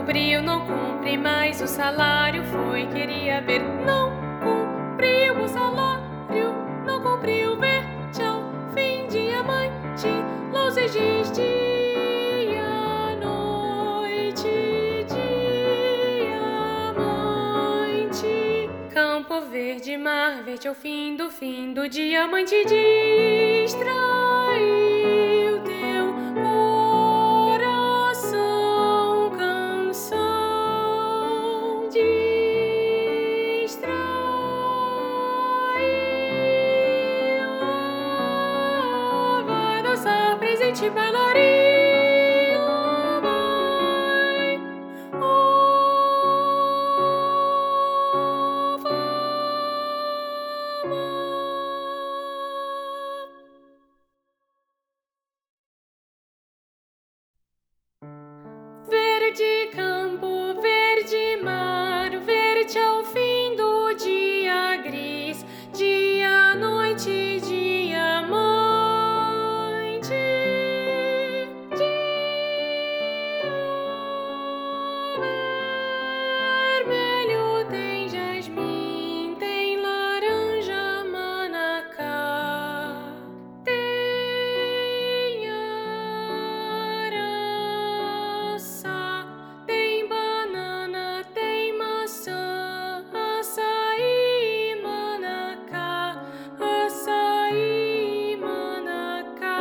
cumpriu, não cumpre mais. O salário foi, queria ver. Não cumpriu o salário, não cumpriu. Ver, tchau, fim, diamante, luzes, dia, noite, diamante. Campo verde, mar verde, ao fim do diamante distraiu teu coração, canção distraiu. Vai dançar, presente, bailaria, vai, verde campo, verde mar, verde ao fim do dia gris, dia, noite, diamante, vermelho tem jasmim, tem laranja, manacá, tem araçá, tem banana, tem maçã, açaí, manacá, açaí, manacá.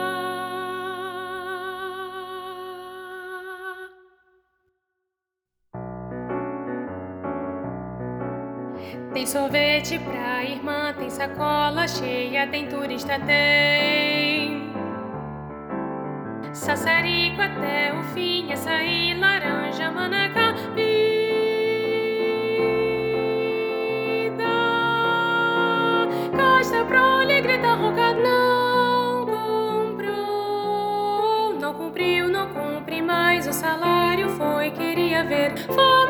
Tem sorvete pra irmã, tem sacola cheia, tem turista, tem sassarico até o fim, açaí, laranja, manacá, vida. Casta prole, grita, ronca, não comprou, não cumpriu, não cumpre mais. O salário foi, queria ver.